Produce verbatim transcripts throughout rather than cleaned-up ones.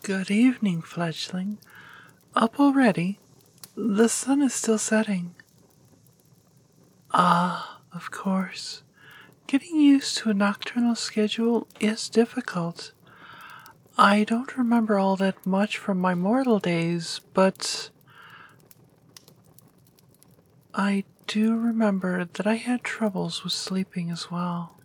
Good evening, fledgling. Up already? The sun is still setting. Ah, of course. Getting used to a nocturnal schedule is difficult. I don't remember all that much from my mortal days, but I do remember that I had troubles with sleeping as well.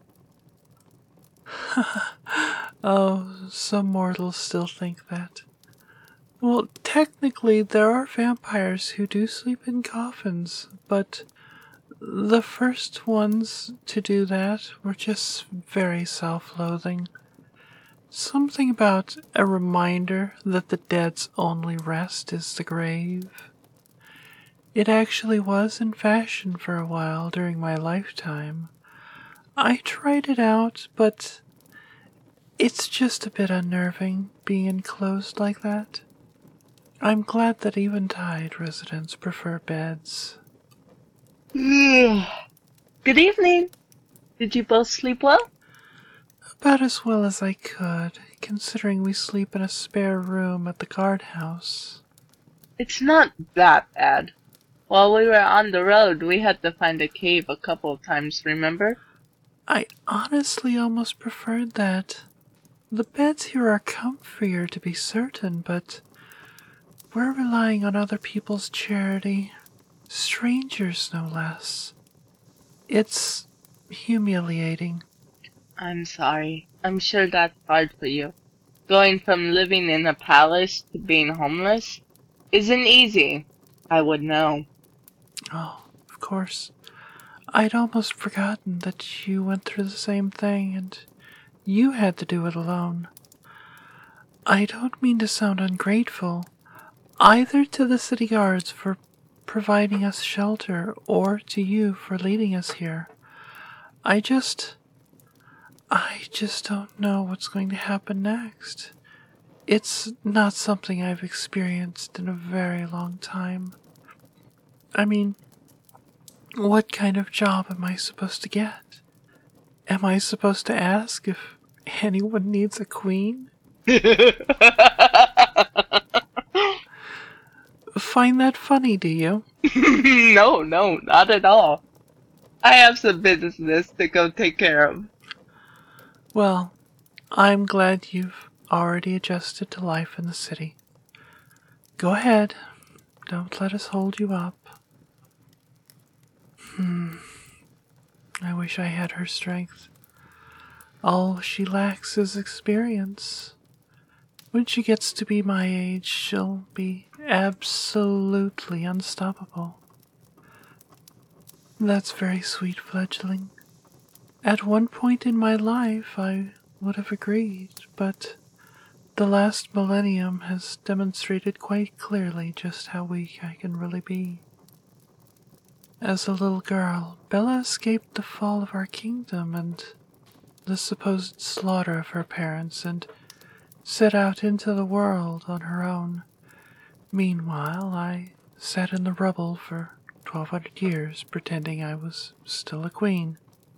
Oh, some mortals still think that. Well, technically, there are vampires who do sleep in coffins, but the first ones to do that were just very self-loathing. Something about a reminder that the dead's only rest is the grave. It actually was in fashion for a while during my lifetime. I tried it out, but it's just a bit unnerving being enclosed like that. I'm glad that Eventide residents prefer beds. Good evening. Did you both sleep well? About as well as I could, considering we sleep in a spare room at the guardhouse. It's not that bad. While we were on the road, we had to find a cave a couple of times, remember? I honestly almost preferred that. The beds here are comfier to be certain, but we're relying on other people's charity. Strangers, no less. It's humiliating. I'm sorry. I'm sure that's hard for you. Going from living in a palace to being homeless isn't easy. I would know. Oh, of course. I'd almost forgotten that you went through the same thing and you had to do it alone. I don't mean to sound ungrateful, either to the city guards for providing us shelter or to you for leading us here. I just... I just don't know what's going to happen next. It's not something I've experienced in a very long time. I mean, what kind of job am I supposed to get? Am I supposed to ask if anyone needs a queen? Find that funny, do you? No, no, not at all. I have some business to go take care of. Well, I'm glad you've already adjusted to life in the city. Go ahead. Don't let us hold you up. Hmm. I wish I had her strength. All she lacks is experience. When she gets to be my age, she'll be absolutely unstoppable. That's very sweet, fledgling. At one point in my life, I would have agreed, but the last millennium has demonstrated quite clearly just how weak I can really be. As a little girl, Bella escaped the fall of our kingdom and the supposed slaughter of her parents and set out into the world on her own. Meanwhile, I sat in the rubble for twelve hundred years pretending I was still a queen.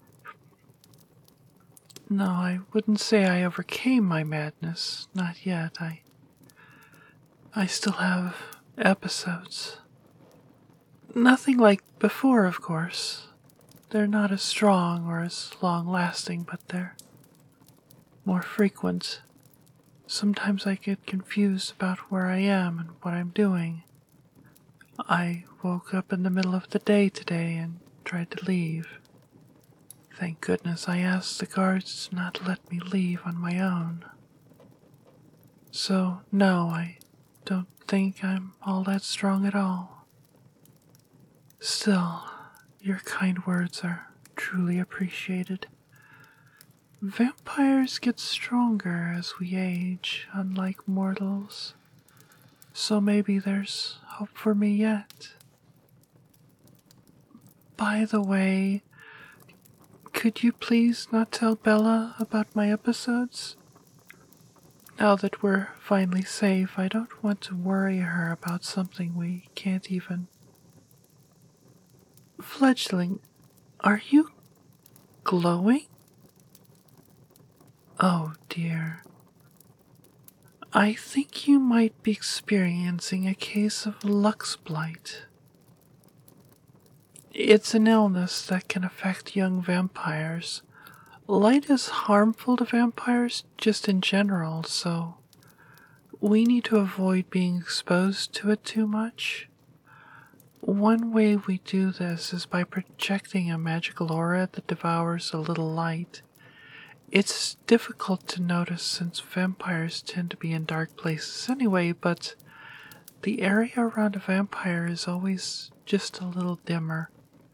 No, I wouldn't say I overcame my madness, not yet. I I still have episodes. Nothing like before, of course. They're not as strong or as long-lasting, but they're more frequent. Sometimes I get confused about where I am and what I'm doing. I woke up in the middle of the day today and tried to leave. Thank goodness I asked the guards to not let me leave on my own. So, no, I don't think I'm all that strong at all. Still, your kind words are truly appreciated. Vampires get stronger as we age, unlike mortals. So maybe there's hope for me yet. By the way, could you please not tell Bella about my episodes? Now that we're finally safe, I don't want to worry her about something we can't even... Fledgling, are you glowing? Oh dear. I think you might be experiencing a case of Lux Blight. It's an illness that can affect young vampires. Light is harmful to vampires just in general, so we need to avoid being exposed to it too much. One way we do this is by projecting a magical aura that devours a little light. It's difficult to notice since vampires tend to be in dark places anyway, but the area around a vampire is always just a little dimmer.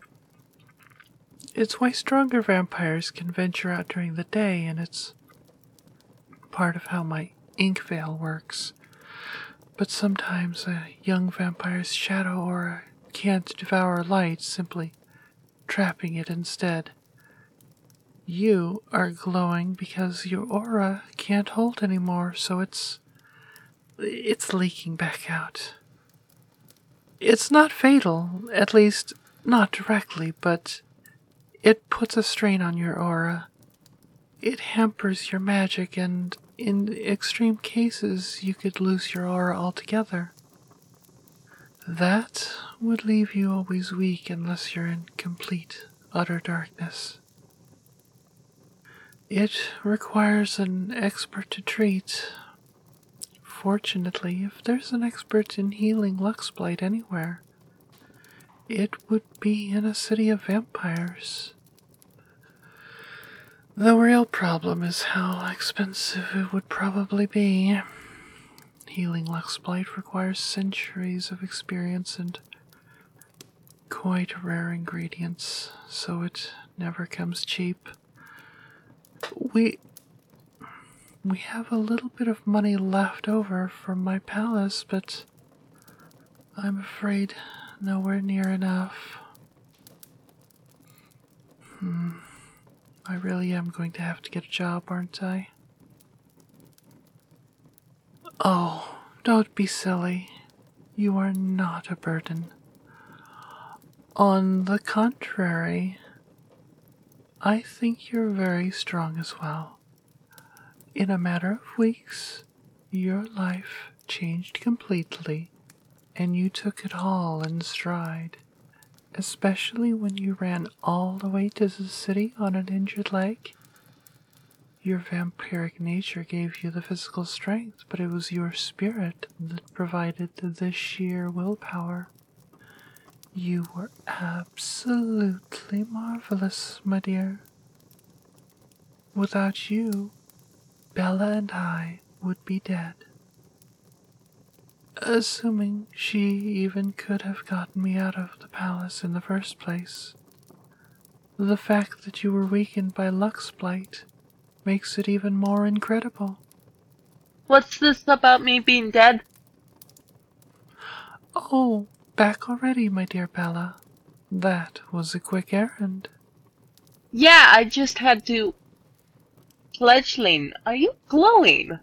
It's why stronger vampires can venture out during the day, and it's part of how my ink veil works. But sometimes a young vampire's shadow aura can't devour light, simply trapping it instead. You are glowing because your aura can't hold anymore, so it's it's leaking back out. It's not fatal, at least not directly, but it puts a strain on your aura. It hampers your magic, and in extreme cases, you could lose your aura altogether. That would leave you always weak unless you're in complete, utter darkness. It requires an expert to treat. Fortunately, if there's an expert in healing Lux Blight anywhere, it would be in a city of vampires. The real problem is how expensive it would probably be. Healing Lux Blight requires centuries of experience and quite rare ingredients, so it never comes cheap. We... we have a little bit of money left over from my palace, but I'm afraid nowhere near enough. Hmm... I really am going to have to get a job, aren't I? Oh, don't be silly. You are not a burden. On the contrary, I think you're very strong as well. In a matter of weeks, your life changed completely, and you took it all in stride. Especially when you ran all the way to the city on an injured leg. Your vampiric nature gave you the physical strength, but it was your spirit that provided the sheer willpower. You were absolutely marvelous, my dear. Without you, Bella and I would be dead. Assuming she even could have gotten me out of the palace in the first place. The fact that you were weakened by Lux Blight makes it even more incredible. What's this about me being dead? Oh, back already, my dear Bella. That was a quick errand. Yeah, I just had to... Fledgling, are you glowing?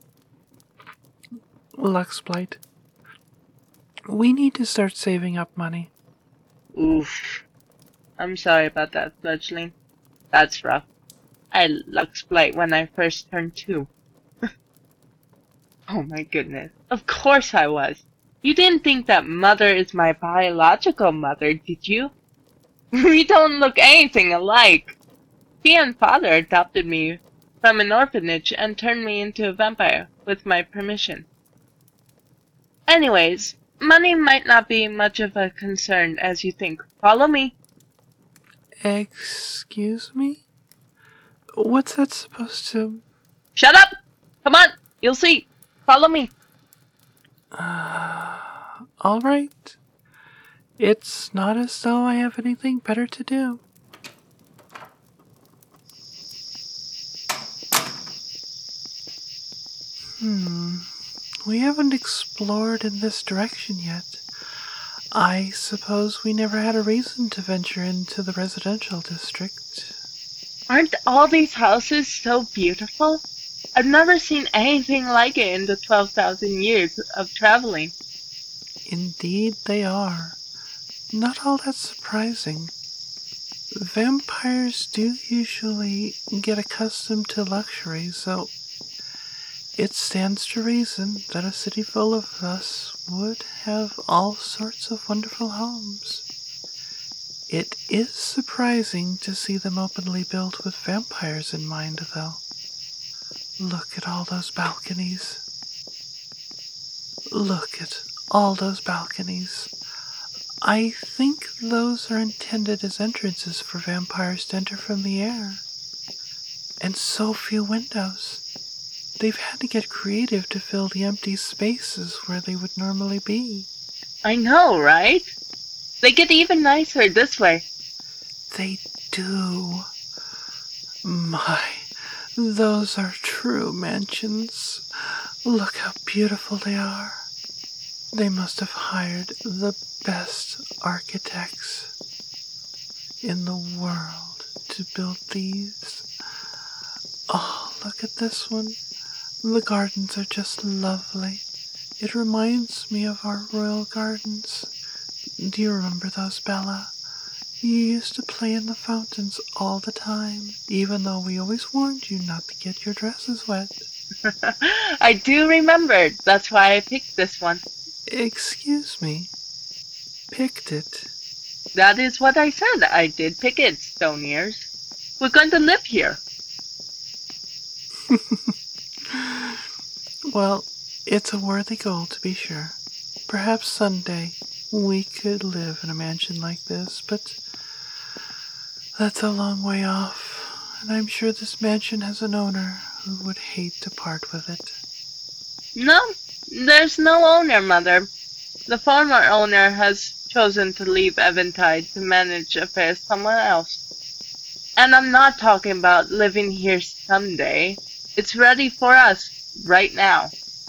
Lux Blight. We need to start saving up money. Oof. I'm sorry about that, Fledgling. That's rough. I Lux Blight when I first turned two. Oh my goodness. Of course I was. You didn't think that mother is my biological mother, did you? We don't look anything alike. She and father adopted me from an orphanage and turned me into a vampire with my permission. Anyways, money might not be much of a concern as you think. Follow me. Excuse me? What's that supposed to... Shut up! Come on, you'll see. Follow me. Uh, all right. It's not as though I have anything better to do. Hmm. We haven't explored in this direction yet. I suppose we never had a reason to venture into the residential district. Aren't all these houses so beautiful? I've never seen anything like it in the twelve thousand years of traveling. Indeed they are. Not all that surprising. Vampires do usually get accustomed to luxury, so It stands to reason that a city full of us would have all sorts of wonderful homes. It is surprising to see them openly built with vampires in mind, though. Look at all those balconies. Look at all those balconies. I think those are intended as entrances for vampires to enter from the air. And so few windows. They've had to get creative to fill the empty spaces where they would normally be. I know, right? They get even nicer this way. They do. My, those are true mansions. Look how beautiful they are. They must have hired the best architects in the world to build these. Oh, look at this one. The gardens are just lovely. It reminds me of our royal gardens. Do you remember those, Bella? You used to play in the fountains all the time, even though we always warned you not to get your dresses wet. I do remember. That's why I picked this one. Excuse me. Picked it? That is what I said. I did pick it, Stone Ears. We're going to live here. Well, it's a worthy goal to be sure. Perhaps someday we could live in a mansion like this, but that's a long way off, and I'm sure this mansion has an owner who would hate to part with it. No, there's no owner, Mother. The former owner has chosen to leave Eventide to manage affairs somewhere else. And I'm not talking about living here someday. It's ready for us right now.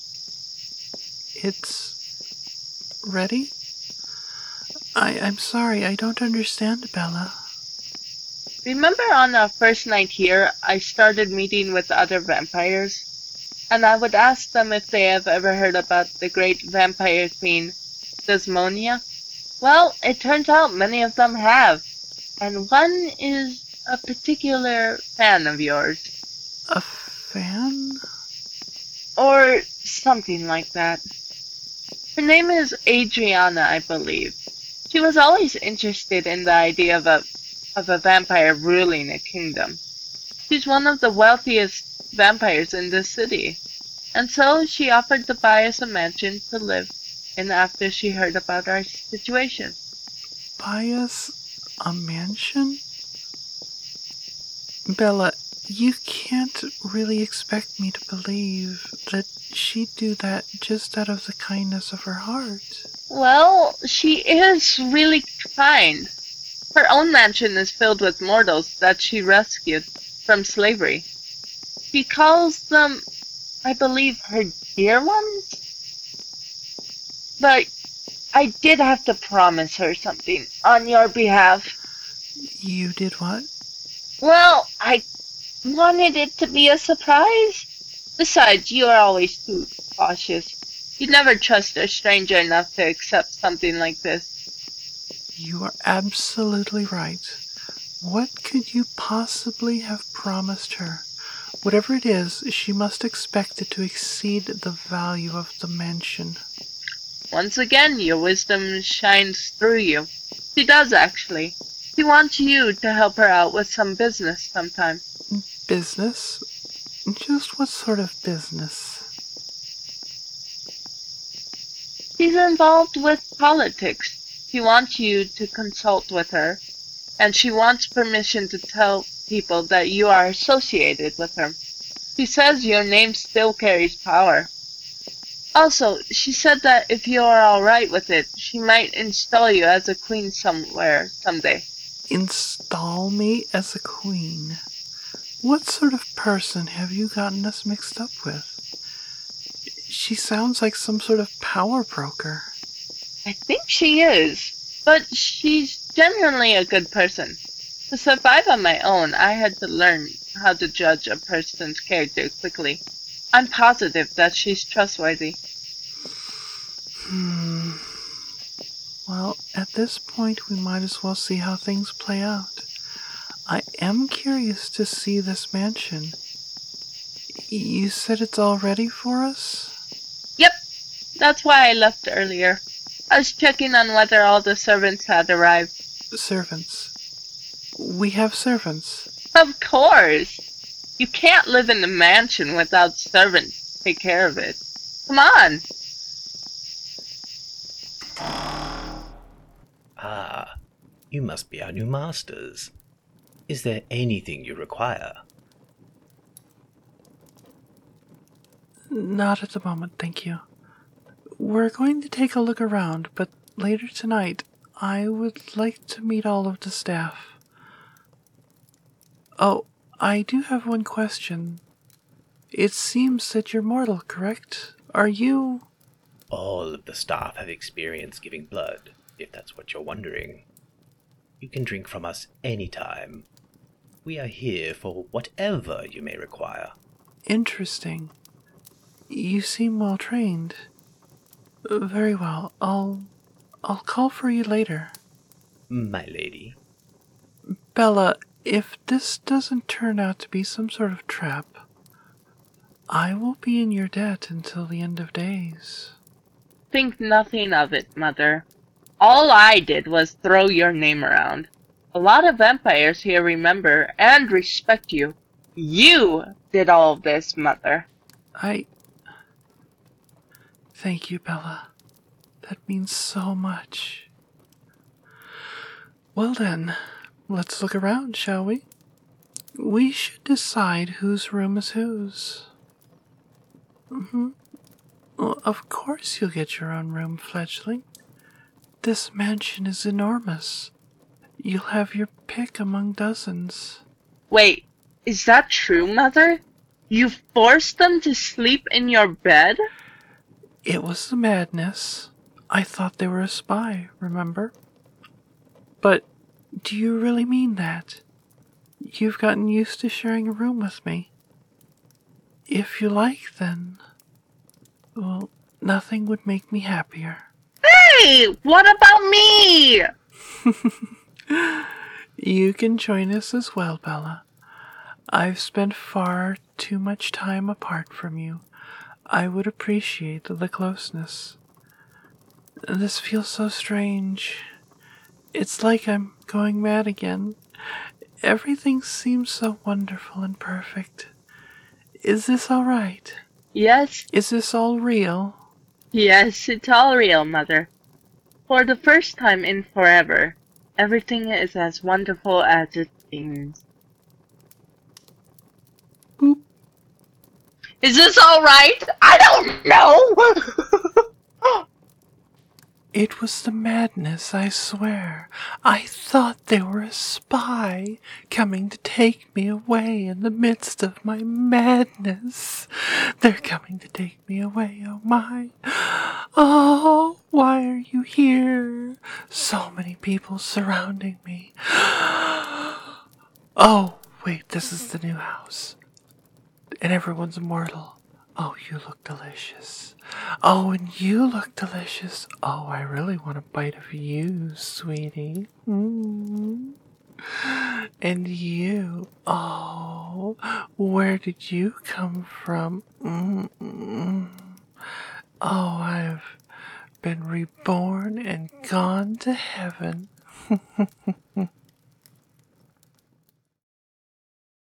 It's ready? I, I'm sorry, I don't understand, Bella. Remember on our first night here, I started meeting with other vampires? And I would ask them if they have ever heard about the great vampire queen, Desmonia? Well, it turns out many of them have. And one is a particular fan of yours. A fan? Or something like that. Her name is Adriana, I believe. She was always interested in the idea of a of a vampire ruling a kingdom. She's one of the wealthiest vampires in the city, and so she offered to buy us a mansion to live in after she heard about our situation. Buy us a mansion? Bella, you can't really expect me to believe that she'd do that just out of the kindness of her heart. Well, she is really kind. Her own mansion is filled with mortals that she rescued from slavery. She calls them, I believe, her dear ones? But I did have to promise her something on your behalf. You did what? Well, I wanted it to be a surprise. Besides, you are always too cautious. You never trust a stranger enough to accept something like this. You are absolutely right. What could you possibly have promised her? Whatever it is, she must expect it to exceed the value of the mansion. Once again, your wisdom shines through you. She does, actually. She wants you to help her out with some business sometime. Business? Just what sort of business? She's involved with politics. She wants you to consult with her, and she wants permission to tell people that you are associated with her. She says your name still carries power. Also, she said that if you are alright with it, she might install you as a queen somewhere someday. Install me as a queen? What sort of person have you gotten us mixed up with? She sounds like some sort of power broker. I think she is, but she's genuinely a good person. To survive on my own, I had to learn how to judge a person's character quickly. I'm positive that she's trustworthy. Hmm. Well, at this point, we might as well see how things play out. I am curious to see this mansion. You said it's all ready for us? Yep, that's why I left earlier. I was checking on whether all the servants had arrived. Servants. We have servants. Of course! You can't live in the mansion without servants to take care of it. Come on! Ah, you must be our new masters. Is there anything you require? Not at the moment, thank you. We're going to take a look around, but later tonight, I would like to meet all of the staff. Oh, I do have one question. It seems that you're mortal, correct? Are you... All of the staff have experience giving blood, if that's what you're wondering. You can drink from us any time. We are here for whatever you may require. Interesting. You seem well trained. Very well. I'll... I'll call for you later. My lady. Bella, if this doesn't turn out to be some sort of trap, I will be in your debt until the end of days. Think nothing of it, Mother. All I did was throw your name around. A lot of vampires here remember and respect you. You did all of this, Mother. I... Thank you, Bella. That means so much. Well then, let's look around, shall we? We should decide whose room is whose. Mm-hmm. Well, of course you'll get your own room, fledgling. This mansion is enormous. You'll have your pick among dozens. Wait, is that true, Mother? You forced them to sleep in your bed? It was the madness. I thought they were a spy, remember? But do you really mean that? You've gotten used to sharing a room with me. If you like, then... well, nothing would make me happier. Hey, what about me? You can join us as well, Bella. I've spent far too much time apart from you. I would appreciate the closeness. This feels so strange. It's like I'm going mad again. Everything seems so wonderful and perfect. Is this all right? Yes, Is this all real? yes, it's all real, Mother. For the first time in forever, everything is as wonderful as it seems. Boop. Is this all right? I don't know! It was the madness, I swear. I thought they were a spy coming to take me away in the midst of my madness. They're coming to take me away, oh my. Oh, why are you here? So many people surrounding me. Oh, wait, this is the new house. And everyone's immortal. Oh, you look delicious. Oh, and you look delicious. Oh, I really want a bite of you, sweetie. Mm. And you. Oh, where did you come from? Mm-mm. Oh, I've been reborn and gone to heaven.